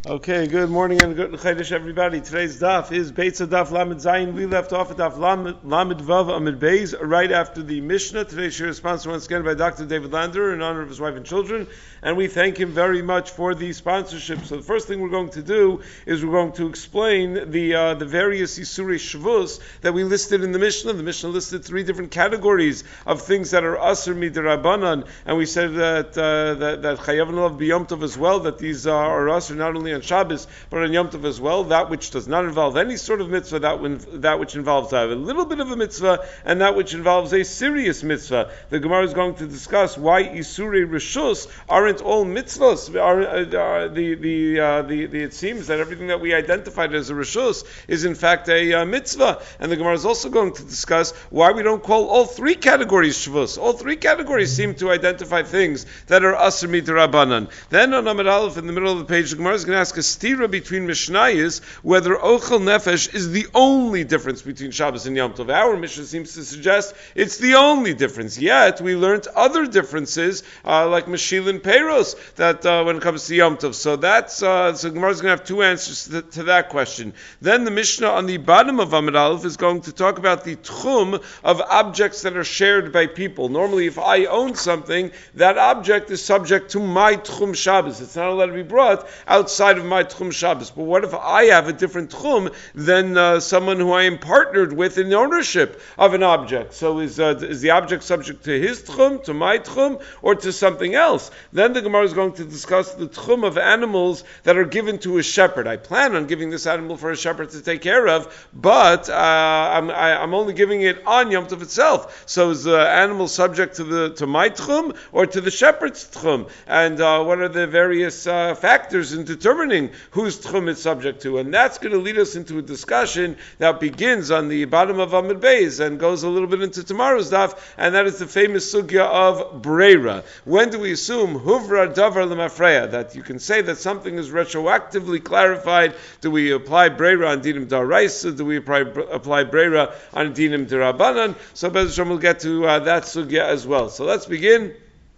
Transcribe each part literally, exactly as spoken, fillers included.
Okay, good morning and good Chodesh, everybody. Today's daf is Beitza Daf Lamed Zayin. We left off at Daf Lamed, Lamed Vav Amid Beis, right after the Mishnah. Today's share is sponsored once again by Doctor David Lander in honor of his wife and children, and we thank him very much for the sponsorship. So the first thing we're going to do is we're going to explain the uh, the various Isurei Shvus that we listed in the Mishnah. The Mishnah listed three different categories of things that are Asr Midirabanan, and we said that uh, that that Chayav Nalav B'Yom Tov as well, that these uh, are Asr not only on Shabbos, but on Yom Tov as well. That which does not involve any sort of mitzvah, that when, that which involves a little bit of a mitzvah, and that which involves a serious mitzvah. The Gemara is going to discuss why Isurei Rishus aren't all mitzvahs. Are, are, the, the, uh, the, the, it seems that everything that we identified as a Rishus is in fact a uh, mitzvah. And the Gemara is also going to discuss why we don't call all three categories Shvus. All three categories seem to identify things that are Asr Midrabanan. Then on Amud Aleph in the middle of the page, the Gemara is going to ask a stira between Mishnayos whether Ochel Nefesh is the only difference between Shabbos and Yom Tov. Our Mishnah seems to suggest it's the only difference. Yet we learned other differences uh, like Meshil and Peiros that uh, when it comes to Yom Tov. So that's uh, so Gemara is going to have two answers to, to that question. Then the Mishnah on the bottom of Amud Aleph is going to talk about the tchum of objects that are shared by people. Normally, if I own something, that object is subject to my tchum Shabbos. It's not allowed to be brought outside of my tchum Shabbos. But what if I have a different tchum than uh, someone who I am partnered with in ownership of an object? So is uh, is the object subject to his tchum, to my tchum, or to something else? Then the Gemara is going to discuss the tchum of animals that are given to a shepherd. I plan on giving this animal for a shepherd to take care of, but uh, I'm, I, I'm only giving it on Yom Tov itself. So is the animal subject to the to my tchum or to the shepherd's tchum? And uh, what are the various uh, factors in determining whose tchum it's subject to? And that's going to lead us into a discussion that begins on the bottom of Amud Beis and goes a little bit into tomorrow's daf, and that is the famous sugya of breira. When do we assume huvra davar lemafreya, that you can say that something is retroactively clarified? Do we apply breira on dinim daraisa? Do we apply, apply breira on dinim derabanan? So Bez Hashem will get to uh, that sugya as well. So let's begin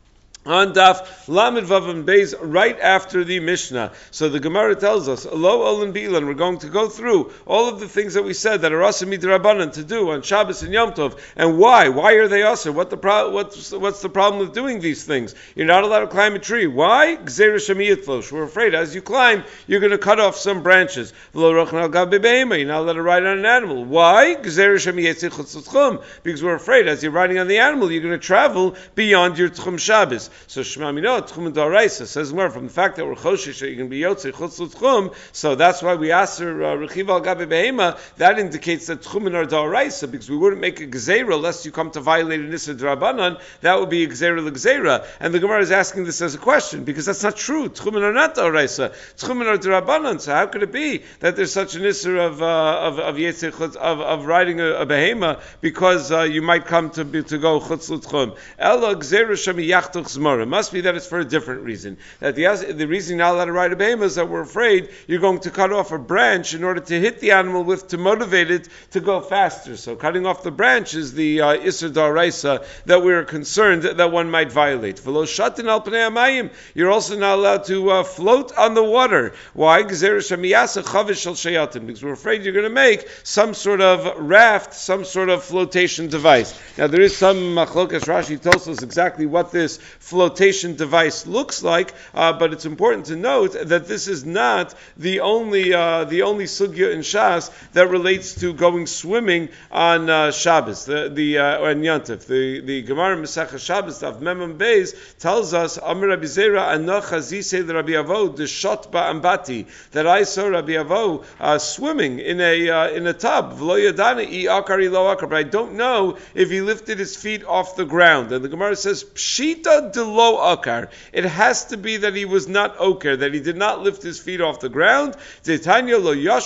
on Daf Lamed Vav and Beis, right after the Mishnah. So the Gemara tells us, Lo Olin Bilan, we're going to go through all of the things that we said that are Asr Midrabanan to do on Shabbos and Yom Tov, and why? Why are they Asr? What the pro- what's, what's the problem with doing these things? You're not allowed to climb a tree. Why? Gzeira Shemiyatlosh. We're afraid as you climb, you're going to cut off some branches. Lo Rochna Al Gab Bebeima. You're not allowed to ride on an animal. Why? Gzeira Shemiyatlosh. Because we're afraid as you're riding on the animal, you're going to travel beyond your Tchum Shabbos. So Shema Mino Tchum Daraisa says more from the fact that we're choshish that you can be yotze chutz l'tchum. So that's why we ask her rechiva al gabe behema. That indicates that tchumin are daraisa, because we wouldn't make a gzeira lest you come to violate an issa drabanan. That would be a gzeira l'gzeira. And the Gemara is asking this as a question because that's not true. Tchumin are not daraisa. Tchumin are drabanan. So how could it be that there's such an issa of uh, of of yetze chutz of, of riding a, a behema because uh, you might come to be, to go chutz l'tchum? Ela gzeira shemi yachtuch zmara. Must be that it's for a different reason. That the the reason you're not allowed to ride a behema is that we're afraid you're going to cut off a branch in order to hit the animal with to motivate it to go faster. So cutting off the branch is the uh, Isser Daraisa that we're concerned that one might violate. V'lo shatin al pnei hamayim. You're also not allowed to uh, float on the water. Why? Because we're afraid you're going to make some sort of raft, some sort of flotation device. Now there is some machlokas. Rashi tells us exactly what this flotation device looks like, uh, but it's important to note that this is not the only uh, the only sugya in Shas that relates to going swimming on uh, Shabbos, the the uh, or Yom Tov. The the Gemara Masechah Shabbos of Memam Beis tells us Amar Rabbi Zera Anoch Hazisei Rabbi Avo Deshot Ba'ambati, that I saw Rabbi Avo uh, swimming in a uh, in a tub. V'lo yadana I akari lo akar, but I don't know if he lifted his feet off the ground. And the Gemara says Pshita de lo akar. It has to be that he was not okar, that he did not lift his feet off the ground. Because you have a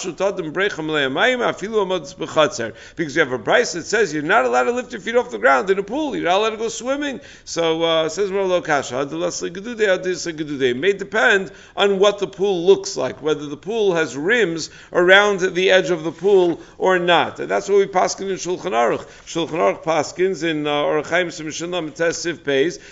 brayse that says you're not allowed to lift your feet off the ground in a pool. You're not allowed to go swimming. So uh, says Lo Kasha. It may depend on what the pool looks like, whether the pool has rims around the edge of the pool or not. And that's what we paskin in Shulchan Aruch. Shulchan Aruch paskins in uh, Orach Chaim Mishnah Mites Siv Beis that ain't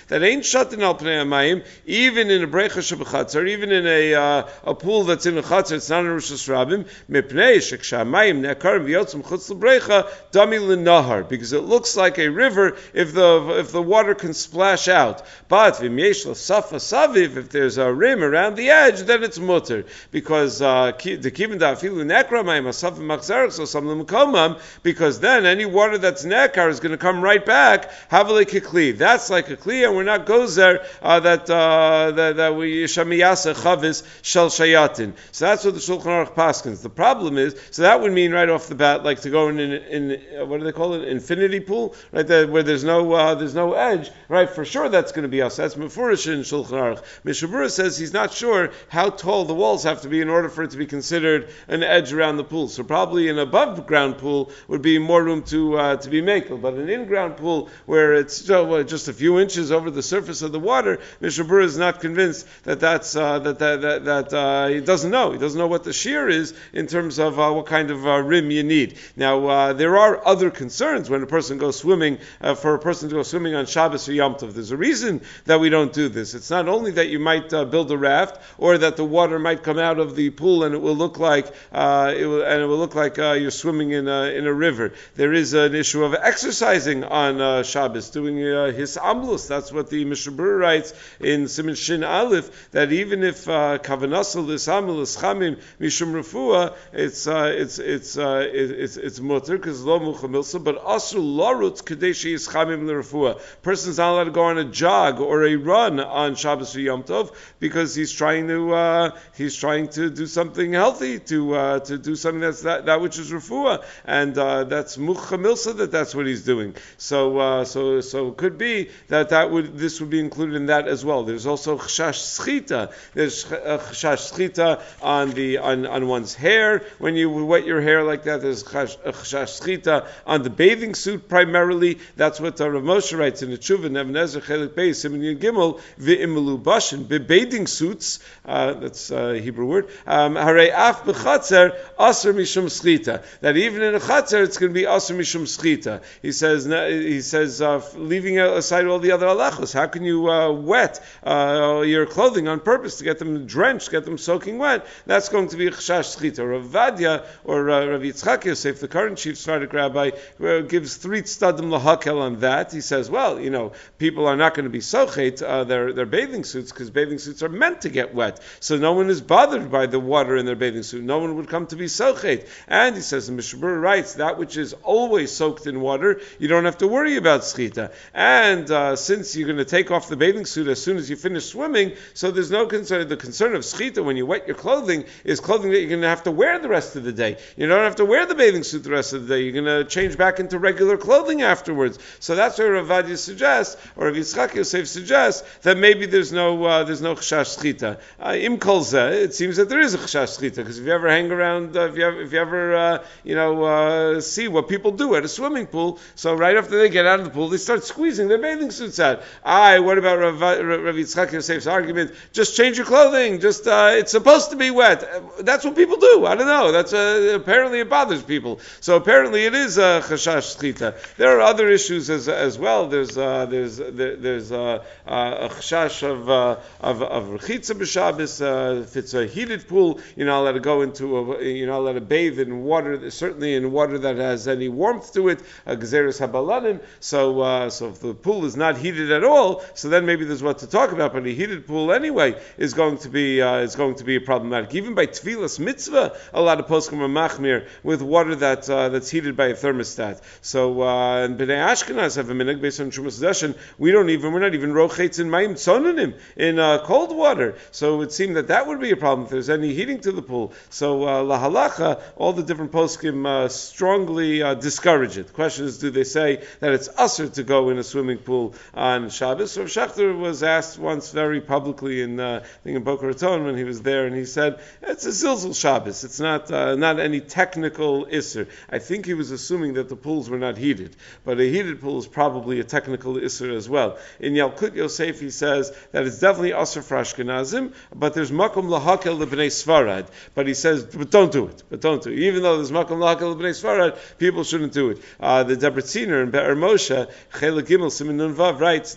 shatin al pnei hamayim, even in a breicha shebechatzar, even in a uh, a pool that's in a chatzar, it's not in Rosh Hashanah, mipnei shekshamayim nekarim v'yotzim chutz lebreicha dami l'nahar, because it looks like a river if the if the water can splash out. But v'myesh l'safa saviv, if there's a rim around the edge, then it's mutter, because uh, the kivin da'afilu nekra mayim asafa machzarach so some l'mukomam, because then any water that's nekar is going to come right back. Havale kikli, that's like a kli, and we're not gozer uh, that uh, that that we shamiyasa chavis shel shayatin. So that's what the Shulchan Aruch paskins. The problem is, so that would mean right off the bat, like to go in, in, in uh, what do they call it, infinity pool, right there, where there's no uh, there's no edge, right? For sure, that's going to be us. That's mefurish in Shulchan Aruch. Mishabura says he's not sure how tall the walls have to be in order for it to be considered an edge around the pool. So probably an above ground pool would be more room to uh, to be makel, but an in ground pool where it's uh, just a few inches over the surface of the water, Mishabura is not convinced that that's uh, that that that, that uh, he doesn't know. He doesn't know what the shear is in terms of uh, what kind of uh, rim you need. Now uh, there are other concerns when a person goes swimming. Uh, for a person to go swimming on Shabbos or Yom Tov, there's a reason that we don't do this. It's not only that you might uh, build a raft, or that the water might come out of the pool and it will look like uh, it will, and it will look like uh, you're swimming in a in a river. There is an issue of exercising on uh, Shabbos, doing uh, his amlus. That's what the Mishabur writes in Siman Shin Aleph, that even if kavanasal is amlus chamim mishum refuah, it's uh, it's it's uh, it's it's mutter because lo muchamilsa, but asur larutz kadeshi is chamim l'refuah. Person's not allowed to go on a jog or a run on Shabbos or Yom Tov because he's trying to uh, he's trying to do something healthy, to uh, to do something that's that, that which is refuah, and uh, that's muchamilsa, that that's what he's doing. So uh, so so it could be that that would this would be included in that as well. There's also chashash schita. There's chashash schita on the on, on one's hair when you wet your hair like that. There's chashash schita on the bathing suit primarily. That's what uh, Rav Moshe writes in the Tshuva Neven Ezra Chelik Beis Siman Yud Gimel ve'imelu bashin bathing suits. Uh, that's a Hebrew word. Harei af b'chatzer aser mishum schita. That even in a chatzer it's going to be aser mishum schita. He says he says uh, leaving aside all the other halachos. How can you uh, wet uh, your clothing on purpose to get them drenched, get them soaking wet? That's going to be a chashash schita. Rav Vadia or uh, Rav Yitzchak Yosef, the current chief Sephardic rabbi, uh, gives three tzadim lahakel on that. He says, well, you know, people are not going to be sochet uh, their their bathing suits because bathing suits are meant to get wet. So no one is bothered by the water in their bathing suit. No one would come to be sochet. And he says, the Mishabur writes, that which is always soaked in water, you don't have to worry about schita. And uh, since you're going to take off the bathing suit as soon as you finish swimming, so there's no concern. The concern of schita when you wet your clothing is clothing that you're going to have to wear the rest of the day. You don't have to wear the bathing suit the rest of the day. You're going to change back into regular clothing afterwards. So that's why Rav Vadia suggests, or Rav Yitzchak Yosef suggests, that maybe there's no uh, there's no chashash schita. Uh, Im kol zeh, it seems that there is a chashash schita, because if you ever hang around, uh, if you ever, if you ever uh, you know uh, see what people do at a swimming pool, so right after they get out of the pool, they start squeezing their bathing suits out. Aye, what about Rav, Rav Yitzchak Yosef's argument? Just change your clothing. Just uh, it's supposed to be wet. That's what people do. I don't know. That's uh, apparently it bothers people. So apparently it is a uh, chashash schita. There are other issues as as well. There's uh, there's there, there's uh, uh, a chashash of uh, of of rechitza b'Shabbos. Uh, if it's a heated pool, you're not allowed to go into a, you're not allowed to bathe in water, certainly in water that has any warmth to it. A gezeres habalanim. So uh, so if the pool is not heated at all, so then maybe there's what to talk about. But a heated pool anyway is going to be uh, is going to be problematic. Even by tefillas mitzvah, a lot of poskim are machmir with water that uh, that's heated by a thermostat. So uh, and Bnei Ashkenaz have a minhag based on Trumas Hadashin. We don't even we're not even rochetz in mayim tzonanim in uh, cold water. So it would seem that that would be a problem if there's any heating to the pool. So uh, la halacha, all the different poskim uh, strongly uh, discourage it. The question is, do they say that it's usher to go in a swimming pool on Shabbos? So Schachter was asked once very publicly in uh, I think in Boca Raton when he was there, and he said it's a zilzul Shabbos. It's not uh, not any technical isser. I think he was assuming that the pools were not heated, but a heated pool is probably a technical isser as well. In Yalkut Yosef he says that it's definitely usher for Ashkenazim, but there's makom lahakel lebnei Sfarad. But he says, but don't do it. But don't do it. Even though there's makom lahakel lebnei Sfarad, people shouldn't do it. Uh, the Debretziner in Be'er Moshe Chelik Gimel Siman Nun Vav writes Nishal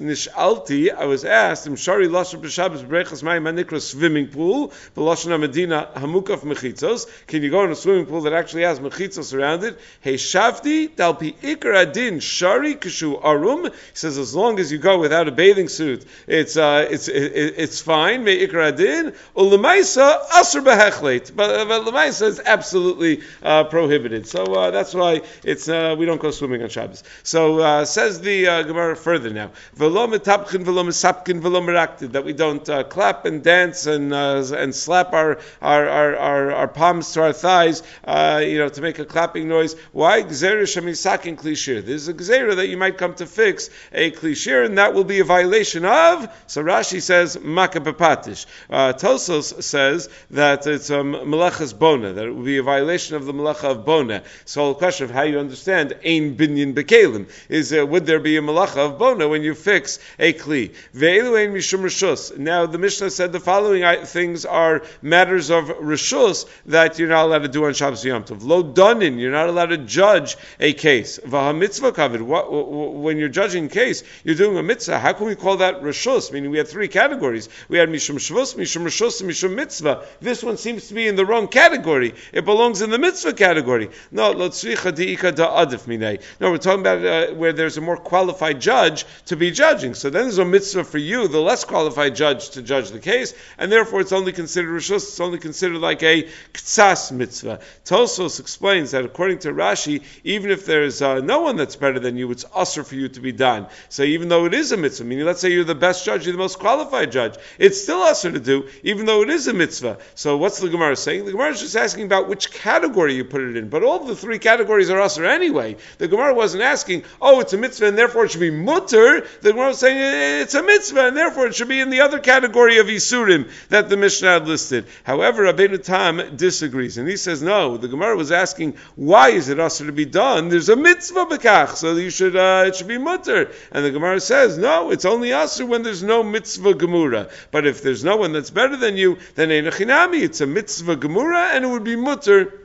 Nish'alti, I was asked, Im Shari Lashon B'Shabbos B'Brechas Mayim HaNikra swimming pool, B'Lashon HaMedina Hamukaf Mechitzos. Can you go in a swimming pool that actually has mechitzos around it? Hey Shavdi Dalpi Ikar Adin Shari Kishu Arum. He says as long as you go without a bathing suit, it's uh, it's it, it's fine. Me Ikar Adin Ulemaisa Asr Behechlet, but but Lemaisa is absolutely uh, prohibited. So uh, that's why it's uh, we don't go swimming on Shabbos. So uh, says the uh, Gemara further now. V'lo metapchin v'lo mesapkin v'lo merakted, that we don't uh, clap and dance and uh, and slap our our, our our our palms to our thighs, uh, you know, to make a clapping noise. Why? Gzeira shemisakin klishir. There's a gzeira that you might come to fix a klishir, and that will be a violation of. So Rashi says makabepatish. Uh, Tosos says that it's um, melechas bona, that it will be a violation of the melecha of bona. So the question of how you understand ein binyan bekalim is uh, would there be a melacha of bona when you fix a kli? Ve'elu ein mishum reshus. Now the Mishnah said the following things are matters of reshus that you're not allowed to do on Shabbos Yom Tov. Lo danin, you're not allowed to judge a case. Vaha mitzvah kavod. When you're judging a case, you're doing a mitzvah. How can we call that reshus? Meaning we had three categories. We had mishum shvus, mishum reshus, and mishum mitzvah. This one seems to be in the wrong category. It belongs in the mitzvah category. No, lo tzricha diika da adif minei. No, we're talking about uh, where there's a more qualified judge to be judging. So then there's a mitzvah for you, the less qualified judge, to judge the case, and therefore it's only considered reshus. It's only considered like a ktsas mitzvah. Tosos explains that according to Rashi, even if there's uh, no one that's better than you, it's usher for you to be done. So even though it is a mitzvah, meaning let's say you're the best judge, you're the most qualified judge, it's still usher to do, even though it is a mitzvah. So what's the Gemara saying? The Gemara is just asking about which category you put it in, but all the three categories are usher anyway. The Gemara wasn't asking, oh, it's a mitzvah and therefore it should be mutter. The Gemara was saying it's a mitzvah and therefore it should be in the other category of isurim that the Mishnah had listed. However, Rabbeinu Tam disagrees, and he says no. The Gemara was asking, why is it usher to be done? There's a mitzvah bekach, so you should uh, it should be mutter. And the Gemara says, no, it's only usher when there's no mitzvah gemura. But if there's no one that's better than you, then ein chinami, it's a mitzvah gemura, and it would be mutter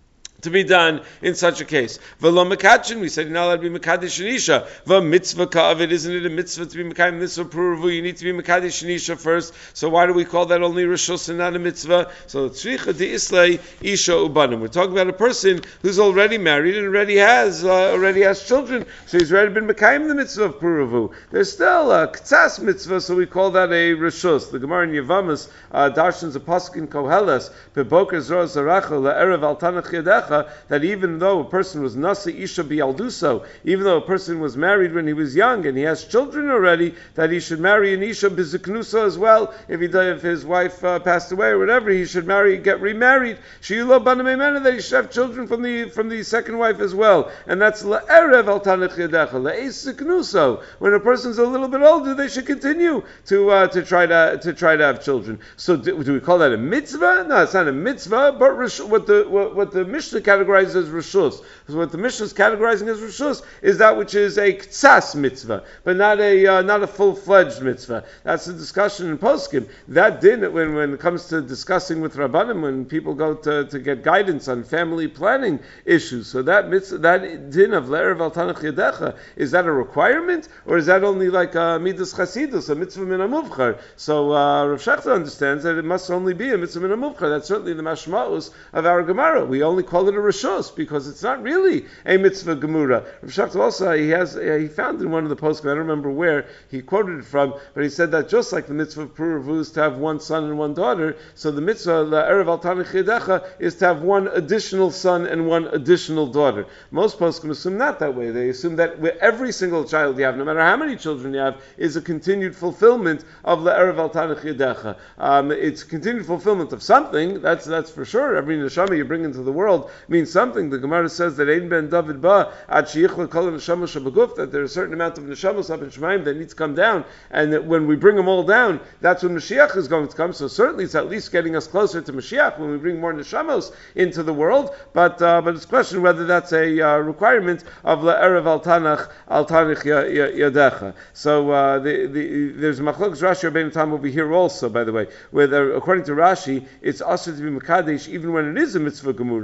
to be done in such a case. V'lo mekadshin, we said you're not allowed to be mekadesh shenisha. V'mitzvah ka'avid, isn't it a mitzvah to be mekayim mitzvah pruvu? You need to be mekadesh shenisha first. So why do we call that only rishus and not a mitzvah? So tzricha di islay isha ubanim. We're talking about a person who's already married and already has uh, already has children. So he's already been mekayim the mitzvah of pruvu. There's still a ktsas mitzvah, so we call that a rishus. The Gemara in Yevamos uh, darshans a pasuk in Koheles beboker zro zaracha le'erev al tanach yedech, that even though a person was nasi isha bialduso, even though a person was married when he was young and he has children already, that he should marry an isha biziknusa as well. If he if his wife uh, passed away or whatever, he should marry, get remarried. Sheyulo banamemena, that he should have children from the from the second wife as well. And that's la'erev al tanach yadecha le'esiknuso. When a person's a little bit older, they should continue to uh, to try to to try to have children. So do, do we call that a mitzvah? No, it's not a mitzvah. But rish, what the what, what the Mishnah categorizes as rishus. So what the Mishnah is categorizing as rishus is that which is a ktsas mitzvah, but not a uh, not a full-fledged mitzvah. That's the discussion in poskim. That din, when when it comes to discussing with rabbanim, when people go to, to get guidance on family planning issues, so that mitzvah, that din of le'erev al tanach yadecha, is that a requirement, or is that only like a midas chasidus, a mitzvah min hamuvchar? So uh, Rav Shechter understands that it must only be a mitzvah min hamuvchar. That's certainly the mashmaus of our Gemara. We only call it a rishus because it's not really a mitzvah gemura. Rav Shechter also, he has he found in one of the poskim, I don't remember where he quoted it from, but he said that just like the mitzvah of puravu is to have one son and one daughter, so the mitzvah la'erev al tanach yadecha is to have one additional son and one additional daughter. Most poskim assume not that way. They assume that with every single child you have, no matter how many children you have, is a continued fulfillment of la'erev al tanach yadecha. Um, it's continued fulfillment of something. That's that's for sure. Every neshama you bring into the world means something. The Gemara says that Ein ben David ba ad sheyichla kol neshama shabaguf, that there's a certain amount of neshamos up in Shemaim that need to come down, and that when we bring them all down, that's when Mashiach is going to come. So certainly it's at least getting us closer to Mashiach when we bring more neshamos into the world. But uh, but it's a question whether that's a uh, requirement of la'erev al tanach al tanach yadecha. So uh, the, the, there's machlokes Rashi Rabbeinu Tam over here also, by the way, where according to Rashi, it's also to be mekadesh even when it is a mitzvah gemura. When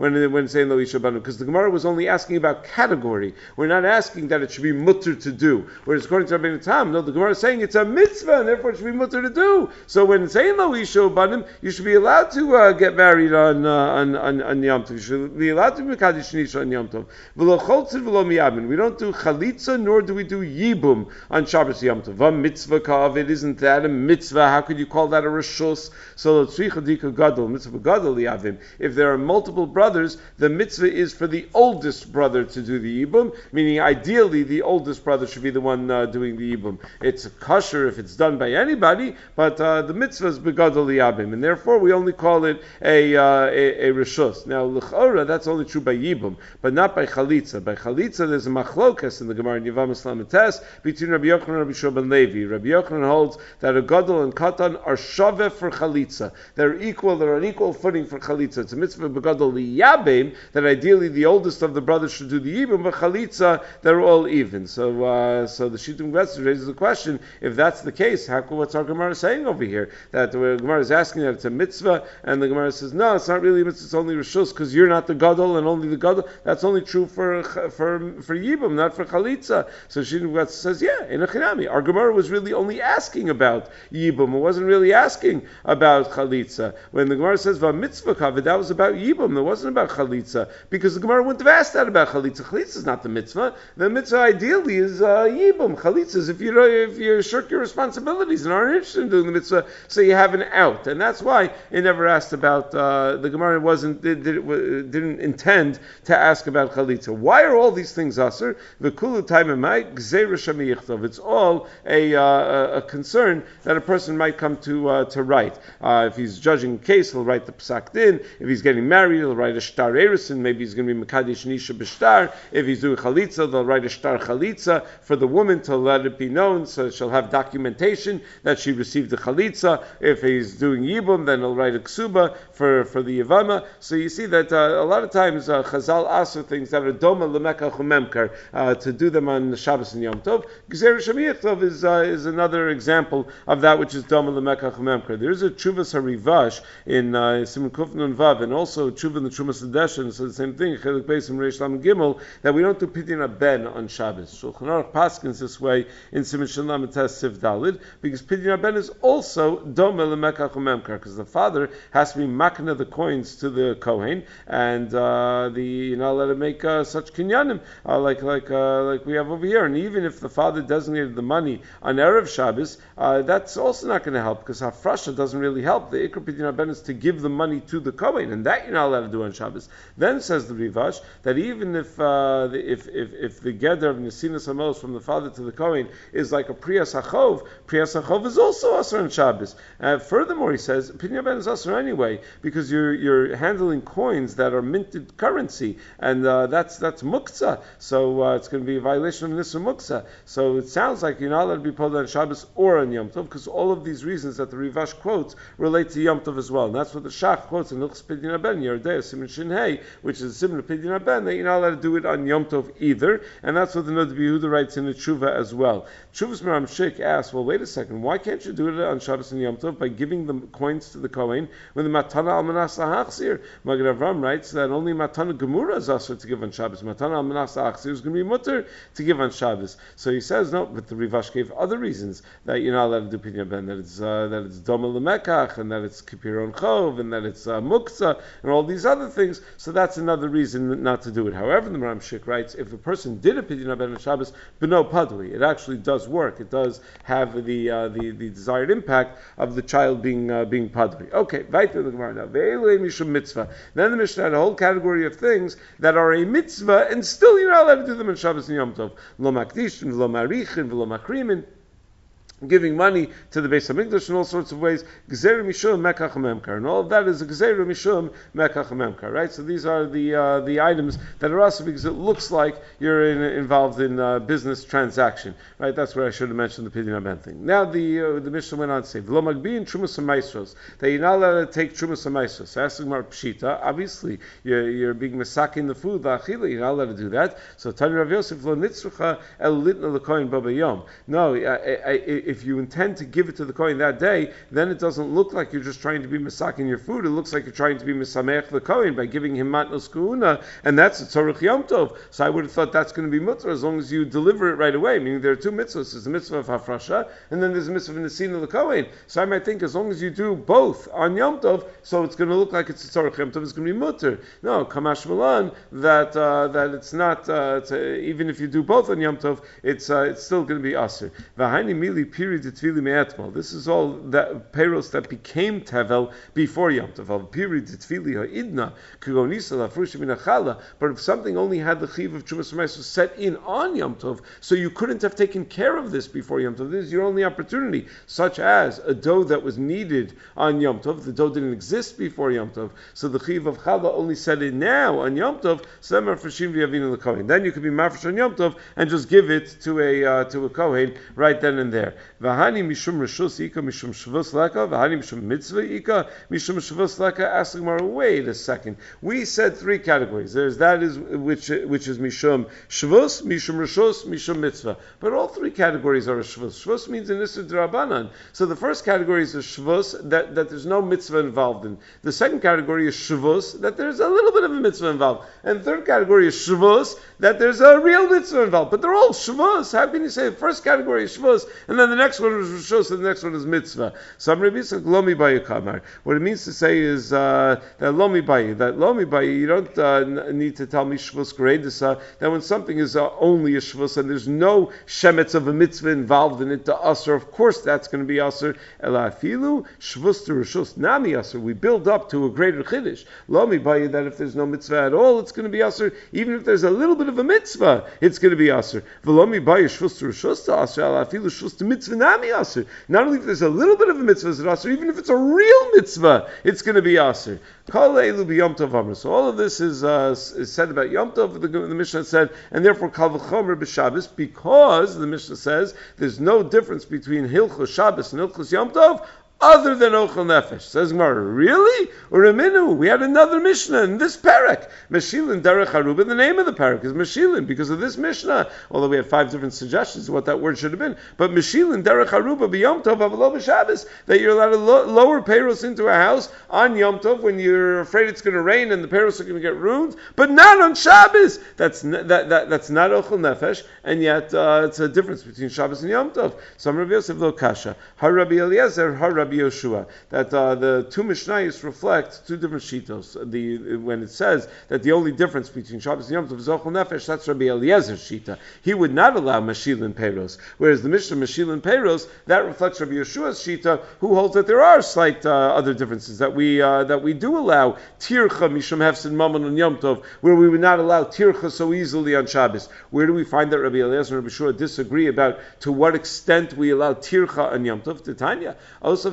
when when saying lo isha banu, because the Gemara was only asking about category. We're not asking that it should be mutter to do. Whereas according to Rabbeinu Tam, no, the Gemara is saying it's a mitzvah and therefore it should be mutter to do. So when saying lo isha banu, you should be allowed to uh, get married on, uh, on on on Yom Tov. You should be allowed to be mekadesh nisha on Yom Tov. V'lo choltzid v'lo miyabin. We don't do chalitza nor do we do yibum on Shabbos Yom Tov. A mitzvah kavod, isn't that a mitzvah? How could you call that a reshus? So tzricha dika gadol, mitzvah gadol yavim. If there are multiple brothers, the mitzvah is for the oldest brother to do the yibum, meaning ideally the oldest brother should be the one uh, doing the yibum. It's kosher if it's done by anybody, but uh, the mitzvah is begadol yavim, and therefore we only call it a uh, a, a reshus. Now l'chora, that's only true by yibum, but not by chalitza. By chalitza, there's a machlokas in the Gemara in Yevamos Lametes between Rabbi Yochanan and Rabbi Shua ben Levi. Rabbi Yochanan holds that a gadol and katan are shaveh for chalitza. They're equal. They're on equal footing for chalitza. It's a mitzvah begadol liyabim that ideally the oldest of the brothers should do the yibum, but chalitza they're all even. So, uh, so the Shittim Gvetz raises the question: if that's the case, how, what's our Gemara saying over here? That the Gemara is asking that it's a mitzvah, and the Gemara says no, it's not really a mitzvah. It's only reshus because you're not the gadol and only the gadol. That's only true for for for yibum, not for chalitza. So Shittim Gvetz says, yeah, in a chinami, our Gemara was really only asking about yibum. It wasn't really asking about chalitza. When the Gemara says va mitzvah kavod, that was about yibum. It wasn't about chalitza because the Gemara wouldn't have asked that about chalitza. Chalitza is not the mitzvah. The mitzvah ideally is uh, yibum. Chalitza is if you if you shirk your responsibilities and aren't interested in doing the mitzvah, so you have an out, and that's why it never asked about uh, the Gemara. Wasn't did, did, didn't intend to ask about chalitza. Why are all these things aser? The kulu time it's all a, uh, a concern that a person might come to uh, to write. Uh, if he's judging a case, he'll write the psak din. If he's getting married, he'll write a shtar erison. Maybe he's going to be mekadesh nisha b'shtar. If he's doing chalitza, they'll write a shtar chalitza for the woman to let it be known, so she'll have documentation that she received the chalitza. If he's doing yibum, then he'll write a ksuba for, for the yivama. So you see that uh, a lot of times uh, Chazal ask things that are doma lemekach umemkar uh, to do them on Shabbos and Yom Tov. Gzeir Shemiach is uh, is another example of that which is doma lemekach umemkar. There is a Tshuvas Harivash in Siman Kuf Nun Vav, and also Tshuva in the Trumas Hadeshin. So the same thing, Chelik Beis and Reish Lam Gimel, that we don't do Pidyon Haben on Shabbos. Shulchan Aruch paskins this way in Siman Shin Lamed Tes Siv Dalid, because Pidyon Haben is also doma lemekach umemkar, because the father has to be makna the coins to the Kohen, and uh, the you know let him make uh, such kinyanim uh, like like uh, like we have over here. And even if the father designated the money on Erev Shabbos, uh, that's also not going to help because hafrasha doesn't really help. The ikar pidyon haben is to give the money to the Kohen, and that you're not allowed to do on Shabbos. Then says the Rivash that even if uh, the, if, if if the geder of Nesinas Hamos from the father to the Kohen is like a Priyas Hachov, Priyas Hachov is also asur on Shabbos. Uh, furthermore, he says pidyon haben is asur anyway because you're you're handling coins that are minted currency, and uh, that's that's muktzah. So uh, it's going to be a violation of Nisr muktzah. So it sounds like you're not allowed to be pulled on Shabbos or on Yom Tov, because all of these reasons that the Rivash quotes relate to Yom Tov as well. And that's what the Shach quotes in Hilchos Pidyon Haben, Yerdei Siman Shin Hey, which is similar to Pidyon Haben, that you're not allowed to do it on Yom Tov either. And that's what the Nod Yehuda writes in the Tshuva as well. Tshuvas Meram Shik asks, well, wait a second, why can't you do it on Shabbos and Yom Tov by giving the coins to the Kohen when the Matana Almanas Lahachzir? Magen Avram writes that only Matana Gemura is also to give on Shabbos. Matana Almanas Lahachzir is going to be mutter to give on Shabbos. So he says, no, but the Rivash gave other reasons that you're not allowed to do Pidyon Haben, that it's uh, that it's Doma Lemekach, and that it's Kipiron Chov, and that it's uh, Muktzah, and all these other things. So that's another reason not to do it. However, the Maram Shik writes, if a person did a Pidyon Haben on Shabbos, but no Padui, it actually does work. It does have the uh, the, the desired impact of the child being uh, being Padui. Okay, weiter the Gemara now. Ve'elei mishum mitzvah. Then the Mishnah had a whole category of things that are a mitzvah, and still you're not allowed to do them on Shabbos and Yom Tov. Lo makdishin, lo marichin, lo makrimin. Giving money to the Beis Hamikdash in all sorts of ways, Gzeir Mishum Mekach Memkar, and all of that is a Gzeir Mishum Mekach Memkar, right? So these are the uh, the items that are also because it looks like you're in, involved in a business transaction, right? That's where I should have mentioned the Pidyon Haben thing. Now the uh, the Mishnah went on to say, V'lo Magbin Trumas HaMaisros, that you're not allowed to take Trumas HaMaisros. Asking about Pshita, obviously you're, you're being masaking the food, La'achila, you're not allowed to do that. So Tani Rav Yosef Lo Nitzrucha El Litna L'Koyin Baba Yom. No, I, I, I, if you intend to give it to the Kohen that day, then it doesn't look like you're just trying to be misakin your food. It looks like you're trying to be misamech the Kohen by giving him matnos kuhuna, and that's a tzorich yom tov. So I would have thought that's going to be mutter as long as you deliver it right away. Meaning there are two mitzvahs. There's the mitzvah of hafrasha, and then there's the mitzvah of nesin of the Kohen. So I might think as long as you do both on yom tov, so it's going to look like it's a tzorich yom tov. It's going to be mutter. No, kamash malan that uh, that it's not. Uh, it's a, even if you do both on yom tov, it's uh, it's still going to be aser. V'haini mili piri detvili me'etmol. This is all that payros that became tevel before yom tov. Piri detvili ha'idna kugonisa lafrushim minachala. But if something only had the chiv of Trumas U'Mais was set in on yom tov, so you couldn't have taken care of this before yom tov. This is your only opportunity, such as a dough that was needed on yom tov. The dough didn't exist before yom tov, so the chiv of chala only set in now on yom tov. So then marfreshim v'yavinu l'kohen. Then you could be marfresh on yom tov and just give it to a uh, to a kohen right then and there. V'hani mishum reshus ika mishum shvus leka. V'hani mishum mitzvah ika mishum shvus leka. Ask the Gemara, wait a second. We said three categories. There's that is which which is mishum shvus, mishum reshus, mishum mitzvah. But all three categories are a shvus. Shvus means an isur d'Rabbanan. So the first category is a shvus that, that there's no mitzvah involved in. The second category is shvus that there's a little bit of a mitzvah involved. And the third category is shvus that there's a real mitzvah involved. But they're all shvus. How can you say the first category is shvus and then the next one is reshus and the next one is mitzvah? Some Rebbe said lomi bayi kamar. What it means to say is uh, that lomi bayi, that lomi bayi, you don't uh, need to tell me shvus gredisa, that when something is uh, only a shvus and there's no shemetz of a mitzvah involved in it to usher, of course that's going to be usher. Ela afilu shvus to reshus nami usher. We build up to a greater chiddush. Lomi bayi, that if there's no mitzvah at all, it's going to be usher. Even if there's a little bit of a mitzvah, it's going to be usher. V'lomi bayi shvus to reshus to usher. Ela afilu shvus to mitzvah nami usher. Not only if there's a little bit of a mitzvah, it's usher. Even if it's a real mitzvah, it's going to be usher. Kol elu b'yom tov amr. So all of this is, uh, is said about Yom Tov. The, the Mishnah said, and therefore kal v'chomer b'Shabbos, because the Mishnah says there's no difference between Hilchos Shabbos and Hilchos Yom Tov other than Ochel Nefesh. Says Gemara, really? Or Reminu, we had another Mishnah in this parak. Meshilin Derech Haruba, the name of the parak is Meshilin, because of this Mishnah. Although we had five different suggestions of what that word should have been. But Meshilin Derech Haruba b'Yom Tov avalo b'Shabbos, that you're allowed to lo- lower payros into a house on Yom Tov when you're afraid it's going to rain and the payros are going to get ruined, but not on Shabbos. That's n- that, that that's not Ochel Nefesh, and yet uh, it's a difference between Shabbos and Yom Tov. Some Rabbi Yosef lo kasha, Har Rabbi Eliezer, Har Rabbi Yoshua, that uh, the two Mishnayos reflect two different shitos. The when it says that the only difference between Shabbos and Yom Tov is Ochel Nefesh, that's Rabbi Eliezer's shita. He would not allow Mashilin Peiros, whereas the Mishnah Mashilin Peiros, that reflects Rabbi Yeshua's shita, who holds that there are slight uh, other differences, that we uh, that we do allow Tircha Mishum Hefsin Mammon on Yom Tov, where we would not allow Tircha so easily on Shabbos. Where do we find that Rabbi Eliezer and Rabbi Yeshua disagree about to what extent we allow Tircha on Yom Tov? Titania. Also,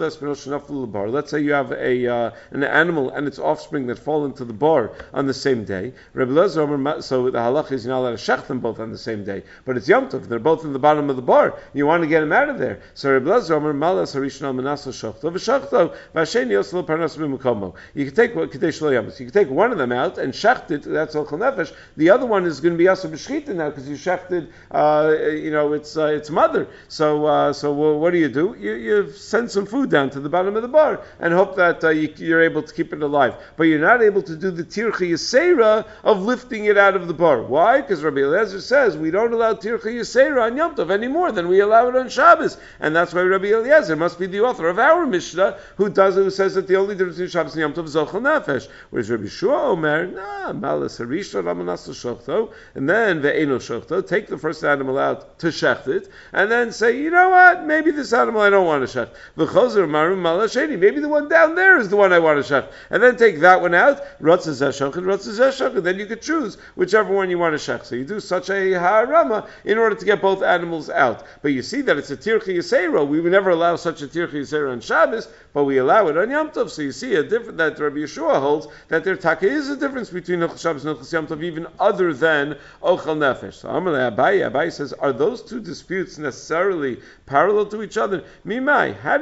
let's say you have a uh, an animal and its offspring that fall into the bar on the same day. Rabbi Eliezer, so the halach is you're not allowed to shech them both on the same day, but it's Yom Tov. They're both in the bottom of the bar. You want to get them out of there. So Rabbi Eliezer malas harishon al manasa shachto v'shachto v'asheni yosel parnas b'mukomo. You can take kadesh lo yamas. You can take one of them out and shecht it. That's ochel nefesh. The other one is going to be also b'shchita now because you shechted, uh, you know, its uh, its mother. So uh, so well, what do you do? You, you send some food down to the bottom of the bar and hope that uh, you, you're able to keep it alive. But you're not able to do the tircha yisera of lifting it out of the bar. Why? Because Rabbi Eliezer says we don't allow tircha yisera on Yom Tov any more than we allow it on Shabbos, and that's why Rabbi Eliezer must be the author of our Mishnah, who does who says that the only difference between Shabbos and Yom Tov is ochel nefesh. Whereas Rabbi Shua Omer, nah, malas harisha ramanas shochto, and then ve'eno shochto, take the first animal out to shecht it, and then say, you know what, maybe this animal I don't want to shecht. V'chozer marum malasheni, maybe the one down there is the one I want to shecht, and then take that one out, rotzah zeh shochet, rotzah zeh shochet, then you could choose whichever one you want to shecht. So you do such a harama in order to get both animals out. But you see that it's a tircha yisera. We would never allow such a tircha yisera on Shabbos, but we allow it on Yom Tov. So you see a different that Rabbi Yeshua holds that there taka is a difference between Ochel Shabbos and Ochel Yom Tov, even other than Ochel Nefesh. So Amalei Abaye, Abaye says, are those two disputes necessarily parallel to each other? Mimai, how do you know that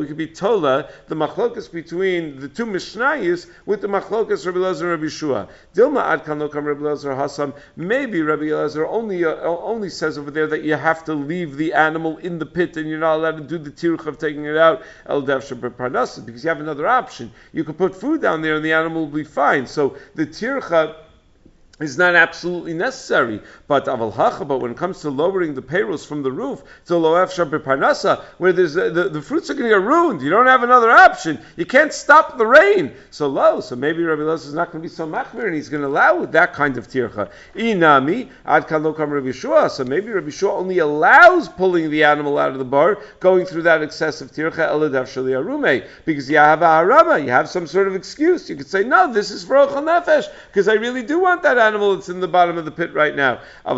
we could be tola the machlokas between the two mishnayos with the machlokas Rabbi Elazar and Rabbi Shua. Dilma ad kan lo kam Rabbi Elazar hasam. Maybe Rabbi Elazar only uh, only says over there that you have to leave the animal in the pit and you're not allowed to do the tiruch of taking it out el devsha b'parnasa, because you have another option. You could put food down there and the animal will be fine. So the tiruch is not absolutely necessary, but aval hacha. But when it comes to lowering the payros from the roof to lo efshar b'parnasa, where there's uh, the, the fruits are going to get ruined, you don't have another option. You can't stop the rain. So low. So maybe Rabbi Elazar is not going to be so machmir, and he's going to allow that kind of tircha. Inami ad kan lo kam Rabbi Shua. So maybe Rabbi Shua only allows pulling the animal out of the bar, going through that excessive tircha eladav shali arume, because you have a harama, you have some sort of excuse. You could say, no, this is for ochel nefesh, because I really do want that animal that's in the bottom of the pit right now. But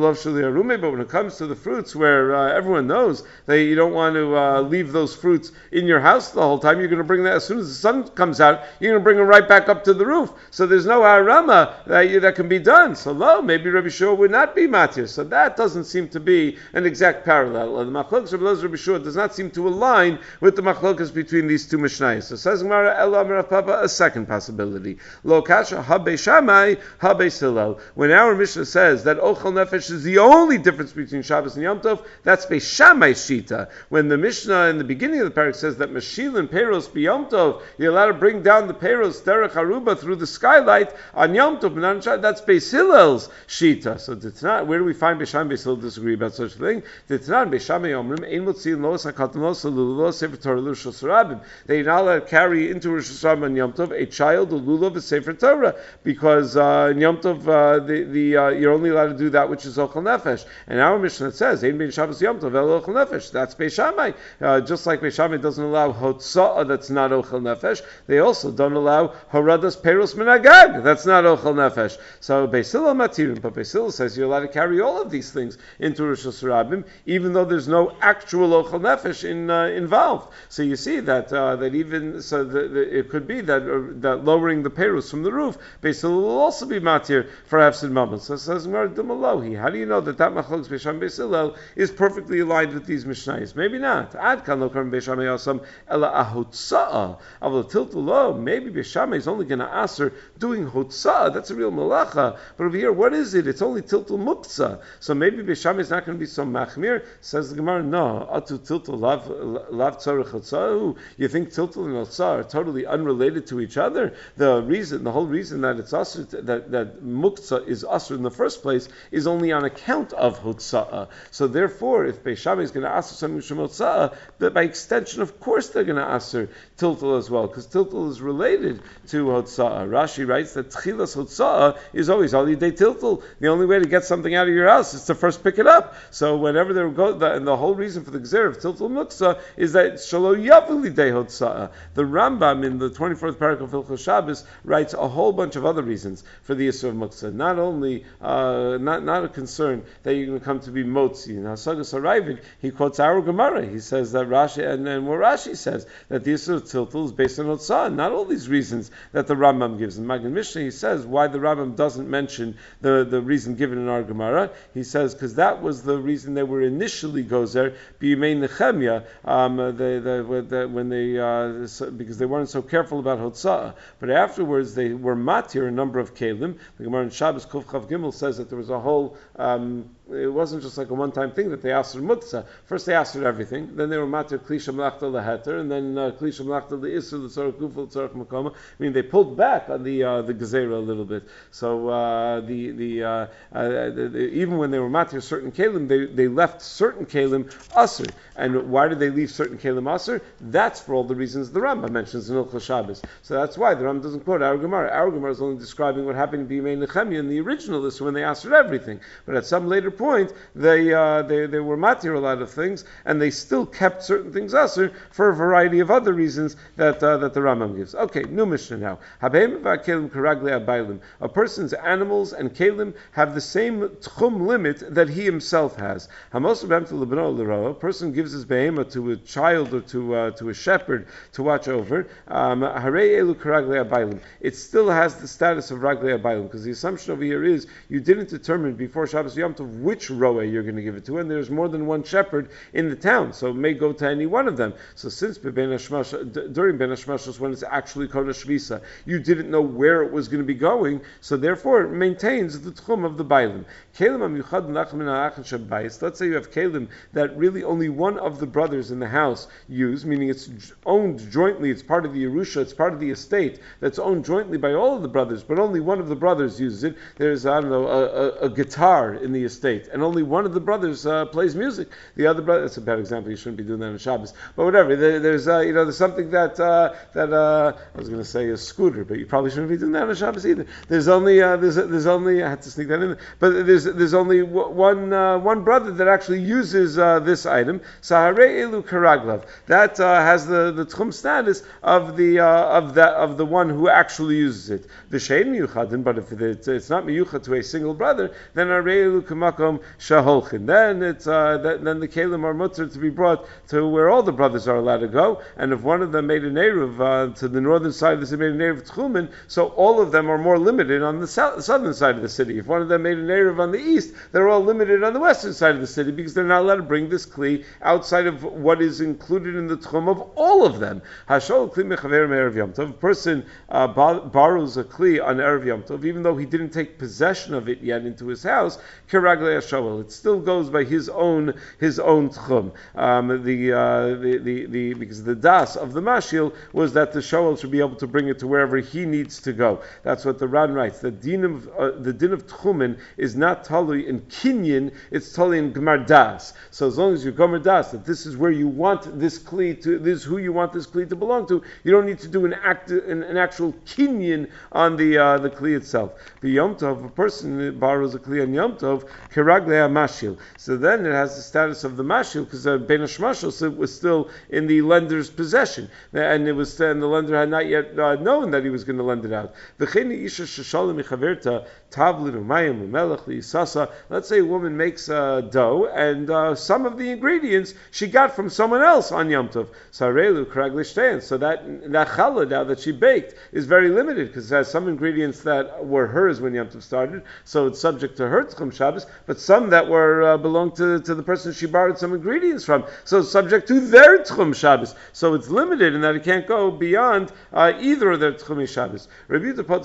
when it comes to the fruits, where uh, everyone knows that you don't want to uh, leave those fruits in your house the whole time, you're going to bring that as soon as the sun comes out, you're going to bring them right back up to the roof. So there's no harama that, that can be done. So lo, maybe Rabbi Shua would not be matir. So that doesn't seem to be an exact parallel. The machlokas Rabbi Elazar Rabbi Shua does not seem to align with the machlokas between these two mishnayos. So says Gemara, Ela Amar Papa, a second possibility. Lo kasha habe Shammai habe Hillel. When our Mishnah says that Ochel Nefesh is the only difference between Shabbos and Yom Tov, that's Beis Shammai Shita. When the Mishnah in the beginning of the parak says that Meshilin Peiros B'Yom Tov, you're allowed to bring down the Peiros Derech Aruba through the skylight on Yom Tov, and that's Beis Hillel's Shita. So Ditnan, where do we find Beis Shammai Beis Hillel disagree about such a thing? Ditnan Beis Shammai Omrim Ein Motzin Lo Sakatan Lo Salulu Lo Sefer Torah Lo Rosh Hashanah. They are not allowed to carry into Rosh Hashanah on Yom Tov a child, a lulav, a Sefer Torah, because uh, in Yom Tov uh, the, the uh, you're only allowed to do that which is ochel nefesh. And our Mishnah says, "Ein bein Shabbos Yom Tov el ochel nefesh." That's Beis Shammai. Uh, just like Beis Shammai doesn't allow hotzah that's not ochel nefesh, they also don't allow haradas peros minagag. That's not ochel nefesh. So Beis Hillel matirim, but Beis Hillel says you're allowed to carry all of these things into Rosh Hashanah, even though there's no actual ochel nefesh in, uh, involved. So you see that uh, that even so, the, the, it could be that uh, that lowering the peros from the roof, Beis Hillel will also be matir for hefsid mammon. So it says, how do you know that that machlokes Beis Shammai Beis Hillel is perfectly aligned with these mishnayos? Maybe not. Ad kan lo karim Beis Shammai asam ela ahotzaah. Aval tiltu lo. Maybe Beis Shammai is only going to answer doing hotzaah. That's a real malacha. But over here, what is it? It's only tiltul muktzah. So maybe Beis Shammai is not going to be so machmir. Says the Gemara, no. Atu tiltul lav lav tzarich hotzaah. You think tiltul and hotzaah are totally unrelated to each other? The reason, the whole reason that it's asr, that that muktzah is asr in the first place is only on account of hotza'ah. So therefore, if Beis Shammai is going to answer something from hotza'ah, but by extension, of course, they're going to answer tiltul as well, because tiltul is related to hotza'ah. Rashi writes that tchilas hotza'ah is always al yidei tiltul. The only way to get something out of your house is to first pick it up. So whenever they go, the, and the whole reason for the gzera of tiltul muktzah is that shalo yavu lidei hotza'ah. The Rambam in the twenty-fourth paragraph of Hilchos Shabbos writes a whole bunch of other reasons for the issue of muktzah. Not only uh, not not a concern that you're going to come to be motzi. In Hasagas Harayvik, he quotes our Gemara. He says that Rashi, and then what Rashi says, that the issue of tiltul is based on hotzah. Not all these reasons that the Rambam gives. In Magen Mishnah, he says why the Rambam doesn't mention the, the reason given in our Gemara. He says because that was the reason they were initially gozer b'yimei Nehemiah, um, they, they, when they uh, so, because they weren't so careful about hotzah. But afterwards, they were matir a number of kelim. The Gemara in Shabbos Kuf Chav Gimel says that there was a whole. Um, it wasn't just like a one-time thing that they asked for muktzah. First they asked for everything, then they were matir klisha mlachta leheter, and then uh, klisha mlachta leisur l'tzorach gufel l'tzorach makoma. I mean, they pulled back on the uh, the gezerah a little bit. So uh, the the, uh, uh, the, the even when they were matir certain kelim, they, they left certain kelim asur. And why did they leave certain kelim asur? That's for all the reasons the Rambam mentions in Hilchos Shabbos. So that's why the Rambam doesn't quote our Gemara. Our Gemara is only describing what happened in B'yimei Nehemiah in the original list when they asked for everything. But at some later point, they uh, they they were matir a lot of things, and they still kept certain things asur for a variety of other reasons that uh, that the Rambam gives. Okay, new Mishnah now. A person's animals and kelim have the same tchum limit that he himself has. A person gives his behema to a child or to uh, to a shepherd to watch over. Um, it still has the status of raglei abaylim, because the assumption over here is you didn't determine before Shabbos Yom Tov which roa you're going to give it to, and there's more than one shepherd in the town, so it may go to any one of them. So since during Ben Hashmashos, when it's actually Kona Shvisa, you didn't know where it was going to be going, so therefore it maintains the tchum of the bailim. Let's say you have kelim that really only one of the brothers in the house use, meaning it's owned jointly, it's part of the Yerusha, it's part of the estate that's owned jointly by all of the brothers, but only one of the brothers uses it. There's, I don't know, a, a, a guitar in the estate, and only one of the brothers uh, plays music. The other brother, that's a bad example, you shouldn't be doing that on Shabbos, but whatever, there, there's, uh, you know, there's something that, uh, that uh, I was going to say a scooter, but you probably shouldn't be doing that on Shabbos either. There's only, uh, there's, there's only, I had to sneak that in, but there's, there's only one, uh, one brother that actually uses uh, this item, Saharei Elu Karaglav. That uh, has the, the tchum status of the uh, of that of the one who actually uses it. V'shein miyuchadin, but if it, it's not miyuchad to a single brother, then Harei Elu Kamakom Shaholchin. Then it's uh, that, then the kelim are mutter to be brought to where all the brothers are allowed to go. And if one of them made an eruv uh, to the northern side of the city, made an eruv tchumen, so all of them are more limited on the south, southern side of the city. If one of them made an eruv on the east, they're all limited on the western side of the city because they're not allowed to bring this kli outside of what is included in the tchum of all of them. Hashol kli mechaver me'erev Yom Tov. A person uh, borrows a kli on erev Yom Tov, even though he didn't take possession of it yet into his house. Keraglei hashol. It still goes by his own his own tchum. Um, the, uh, the the the because the das of the mashil was that the shoel should be able to bring it to wherever he needs to go. That's what the Ran writes. The din of uh, the din of tchumen is not talui in kinyan. It's talui in gmar das. So as long as you gomer das that this is where you want this kli to, this is who you want this kli to belong to, you don't need to do an act an, an actual kinyan on the uh, the kli itself. The Yom Tov, a person borrows a kli on Yom Tov, keraglei mashil. So then it has the status of the mashil because uh, ben hashmashil so it was still in the lender's possession, and it was and the lender had not yet uh, known that he was going to lend it out. Let's say a woman makes uh, dough, and uh, some of the ingredients she got from someone else on Yom Tov. So that that challah now that she baked is very limited because it has some ingredients that were hers when Yom Tov started, so it's subject to her tchum Shabbos, but some that were uh, belonged to, to the person she borrowed some ingredients from, so it's subject to their tchum Shabbos. So it's limited in that it can't go beyond uh, either of their tchumi Shabbos. Rabbi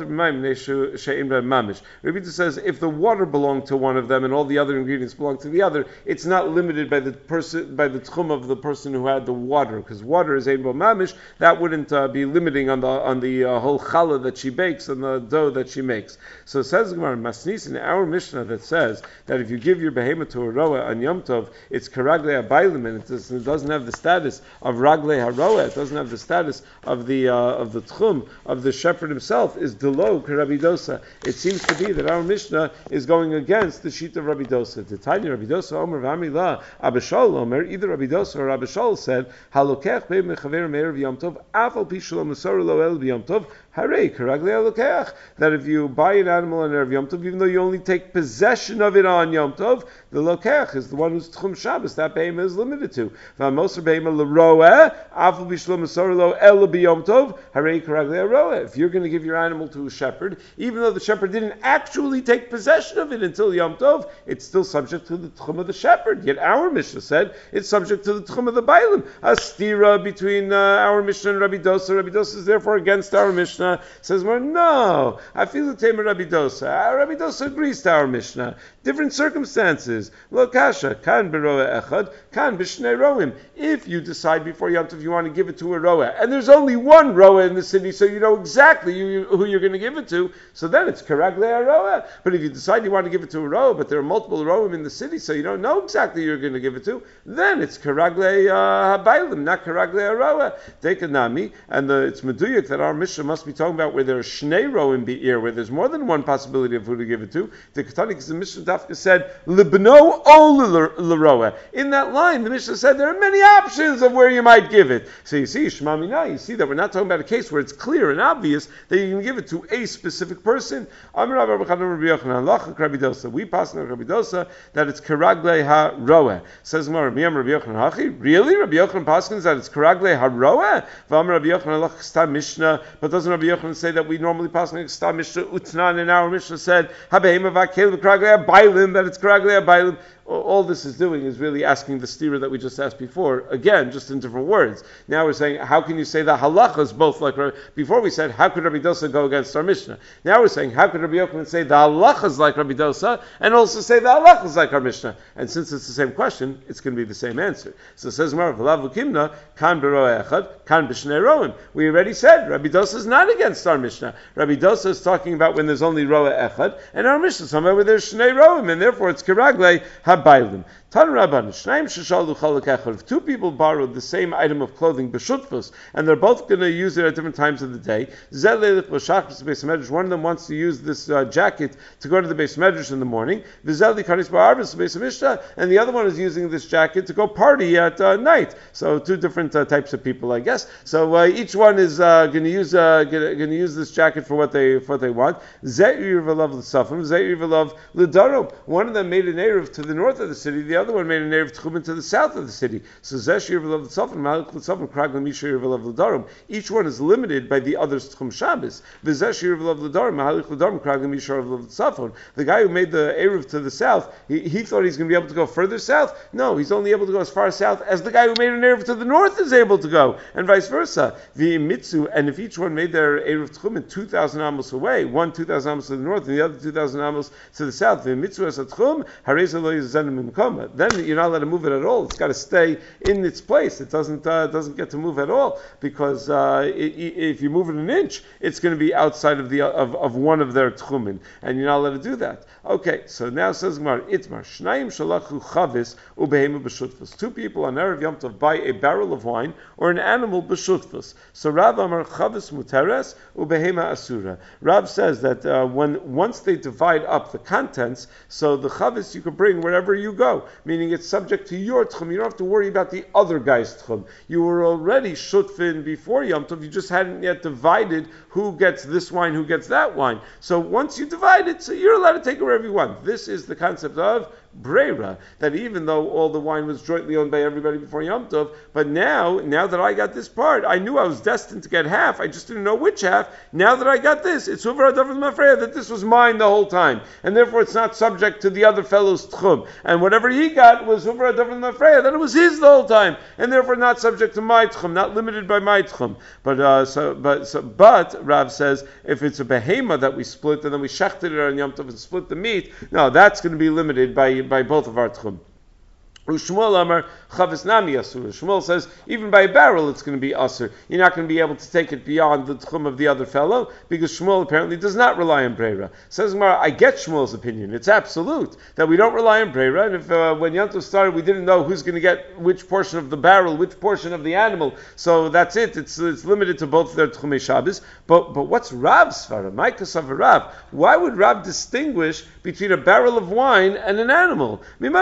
Yehuda says if the water belonged to one of them and all the other ingredients belong to the other, it's not limited by the person by the tchum of the person who had the water, because water is ein bo mamish. That wouldn't uh, be limiting on the on the uh, whole challah that she bakes and the dough that she makes. So it says Gemara Masnis in our Mishnah that says that if you give your behemoth to a roa on Yom Tov, it's karaglei habaylim, and it, does, it doesn't have the status of raglei haroa. It doesn't have the status of the uh, of the tchum of the shepherd himself. Is delo karabidosa. It seems to be that our Mishnah is going against the sheet of Rabbi Dosa. The Tanya Rabbi Dosa Omer v'Amila Abishol Omer. Either Rabbi Dosa or Abishol said halokech be mechaver me'erev Yom Tov afal pi shalom mesor lo el b'Yom Tov. Harei karaglei alokeach. That if you buy an animal on erev Yom Tov, even though you only take possession of it on Yom Tov, the lokeach is the one who's tchum Shabbos. That behemoth is limited to. V'amoser behemoth l'roeh afal pi shalom mesor lo el b'Yom Tov. Harei karaglei haroeh. If you're going to give your animal to a shepherd, even though the shepherd didn't actually take possession of it until Yom Tov, it's still subject to the tchum of the shepherd. Yet our Mishnah said it's subject to the tchum of the bailim. A stira between uh, our Mishnah and Rabbi Dosa. Rabbi Dosa is therefore against our Mishnah. Says more, no, I feel the same with Rabbi Dosa. Our Rabbi Dosa agrees to our Mishnah. Different circumstances. Lo kasha, kan beroa echad, kan b'shnei roim. If you decide before Yom Tov you want to give it to a roa, and there's only one roa in the city, so you know exactly you, who you're going to give it to, so then it's karaglei roa. But if you decide you want to give it to a roa, but there are multiple roim in the city, so you don't know exactly who you're going to give it to, then it's karaglei habaylim, not karaglei roa. Take a nami, and the, it's meduyik that our Mishnah must be talking about where there are shnei roim be'ir, where there's more than one possibility of who to give it to. The Ketani, because the Mishnah Dafka said libno o l'roa. In that line, the Mishnah said there are many options of where you might give it. So you see, Shema Mina, you see that we're not talking about a case where it's clear and obvious that you can give it to a specific person. We pass on Rabbi Dosa that it's karaglei ha-roa. Says Rabbi Yochanan Hachi, really? Rabbi Yochanan Paskins that it's karaglei ha-roa? Rabbi Yochanan Mishnah, but doesn't Rabbi Rabbi Yochanan say that we normally pass like Stam Mishnah Utnan, and our Mishnah said Habehema Vakel Kraglea Bailim, that it's Kraglea Bailim. All this is doing is really asking the stira that we just asked before, again, just in different words. Now we're saying, how can you say the halachas both like Rabbi? Before we said, how could Rabbi Dosa go against our Mishnah? Now we're saying, how could Rabbi Yochanan say the halachas like Rabbi Dosa, and also say the halachas like our Mishnah? And since it's the same question, it's going to be the same answer. So it says, Mar v'lav v'kimna, kan b'roa echad, kan b'shnei roim. We already said, Rabbi Dosa is not against our Mishnah. Rabbi Dosa is talking about when there's only roa echad, and our Mishnah is talking about when there's shnei roim, and therefore it's kiraglei habaylim. Tan Rabban, Shnaim Sheshalu Chalak Echad. If two people borrowed the same item of clothing, b'shutfus, and they're both going to use it at different times of the day, one of them wants to use this uh, jacket to go to the Beis Medrash in the morning, and the other one is using this jacket to go party at uh, night. So two different uh, types of people, I guess. So uh, each one is uh, going to use uh, going to use this jacket for what they for what they want. One of them made an eruv to the north of the city. The other one made an eruv tchumen to the south of the city. So each one is limited by the other's tchum Shabbos. The guy who made the eruv to the south, he, he thought he's going to be able to go further south. No, he's only able to go as far south as the guy who made an eruv to the north is able to go, and vice versa. V'mitzu, and if each one made their eruv tchumen two thousand amos away, one two thousand amos to the north and the other two thousand amos to the south, v'mitzu as a tchum, harei lo yizenim imkoma. Then you're not allowed to move it at all. It's got to stay in its place. It doesn't uh, doesn't get to move at all, because uh, it, if you move it an inch, it's going to be outside of the of, of one of their tchumen, and you're not allowed to do that. Okay, so now says Gemara, Itmar Shnayim shalachu chavis ubehema b'shutfus. Two people on Erev Yom Tov buy a barrel of wine or an animal b'shutfus. So Rav Amar chavis muteres ubehema asura. Rav says that uh, when once they divide up the contents, so the chavis you can bring wherever you go, meaning it's subject to your tchum. You don't have to worry about the other guy's tchum. You were already shutfin before Yom Tov. You just hadn't yet divided who gets this wine, who gets that wine. So once you divide it, so you're allowed to take it wherever you want. This is the concept of Breira, that even though all the wine was jointly owned by everybody before Yom Tov, but now, now that I got this part, I knew I was destined to get half. I just didn't know which half. Now that I got this, it's Huvra Davar Mafreya, that this was mine the whole time, and therefore it's not subject to the other fellow's tchum. And whatever he got was Huvra Davar Mafreya, that it was his the whole time, and therefore not subject to my tchum, not limited by my tchum. But uh, so, but so, but Rav says if it's a behema that we split and then we shechted it on Yom Tov and split the meat, no, that's going to be limited by by both of our tchum. Shmuel Amar Chavis Nami Asur. Shmuel says even by a barrel it's going to be asur. You're not going to be able to take it beyond the tchum of the other fellow, because Shmuel apparently does not rely on breira. Says Gemara, I get Shmuel's opinion. It's absolute that we don't rely on breira, and if uh, when Yom Tov started we didn't know who's going to get which portion of the barrel, which portion of the animal, so that's it. It's it's limited to both their tchumei Shabbos. But but what's Rav's svara? My kasav Rav. Why would Rav distinguish between a barrel of wine and an animal?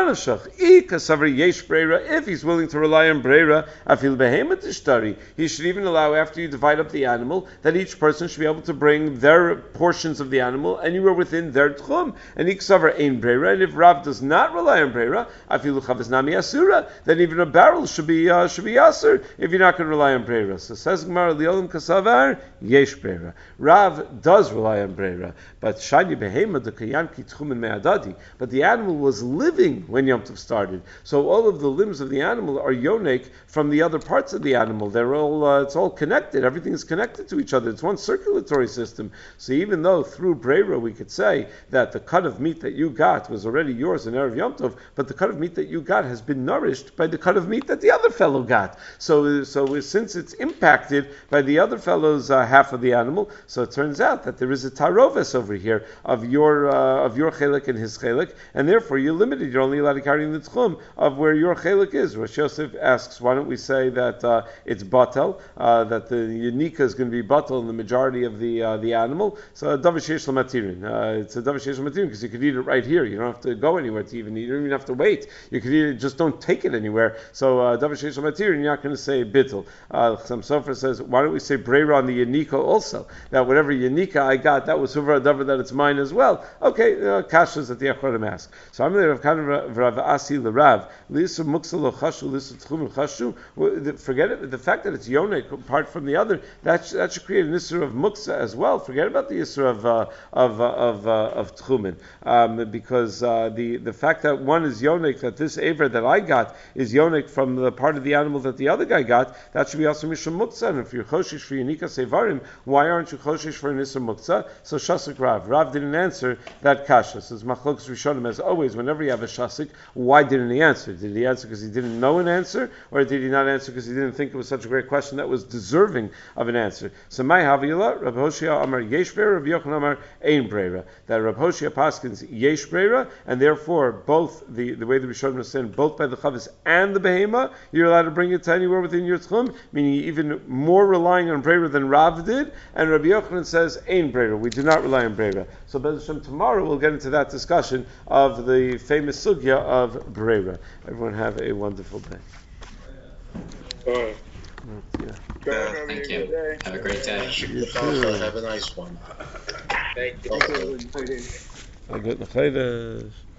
If he's willing to rely on breira, afil behemoth tishtari, he should even allow, after you divide up the animal, that each person should be able to bring their portions of the animal, and you are within their tchum. And iksavar ein breira. And if Rav does not rely on breira, afil chavis nami asura, then even a barrel should be uh, should be asur if you're not going to rely on breira. So says Gemara, liolim kasavar yesh breira. Rav does rely on breira, but shani behemoth the kayan ki tchum me'adadi. But the animal was living when Yom Tov started. So all of the limbs of the animal are yonik from the other parts of the animal. They're all uh, it's all connected. Everything is connected to each other. It's one circulatory system. So even though through breira we could say that the cut of meat that you got was already yours in Erev Yom Tov, but the cut of meat that you got has been nourished by the cut of meat that the other fellow got. So so since it's impacted by the other fellow's uh, half of the animal, so it turns out that there is a taroves over here of your uh, of your chelik and his chelik, and therefore you're limited. You're only allowed to carry in the tchum of where your chelik is. Rosh Yosef asks, why don't we say that uh, it's batel, uh, that the yanika is going to be batel in the majority of the uh, the animal? So davar sheish l'matirin. Uh, it's a davar sheish l'matirin because you could eat it right here. You don't have to go anywhere to even eat. You don't even have to wait. You could eat it. Just don't take it anywhere. So davar sheish l'matirin, you're not going to say bittul. Uh, Some Sofer says, why don't we say breira on the yanika also? That whatever yanika I got, that was huvra davar, that it's mine as well. Okay, uh, kashas that the Acharonim ask. So I'm there of kind of Rav Asi l'Rav. Rav, Lisa Muksa lo chashu, Lisa Tchumen chashu. Forget it. The fact that it's yonik apart from the other, that sh- that should create an issur of muksa as well. Forget about the issur of uh, of uh, of uh, of Tchumen, um, because uh, the the fact that one is yonik, that this aver that I got is yonik from the part of the animal that the other guy got, that should be also mishum muksa. And if you're choshish for yanika sevarim, why aren't you choshish for an issur muksa? So shasik Rav, Rav didn't answer that kasha. Says Machlokes Rishonim, as always, whenever you have a shasik, why didn't he answer? Did he answer because he didn't know an answer, or did he not answer because he didn't think it was such a great question that was deserving of an answer? So my havila, Rav Hoshia Amar Yesh Breira, Rav Yochanan Amar Ein Breira. That Rav Hoshia paskins Yesh Breira, and therefore both the, the way the Rishonim are saying, both by the chavis and the behema, you're allowed to bring it to anywhere within your tchum, meaning even more relying on Breira than Rav did. And Rabbi Yochanan says Ein Breira. We do not rely on Breira. So Bez Hashem, tomorrow we'll get into that discussion of the famous sugya of Breira. Everyone have a wonderful day. Uh, Yeah. Yeah, thank you. Have a great day. You too. Have a nice one. Thank you. I got the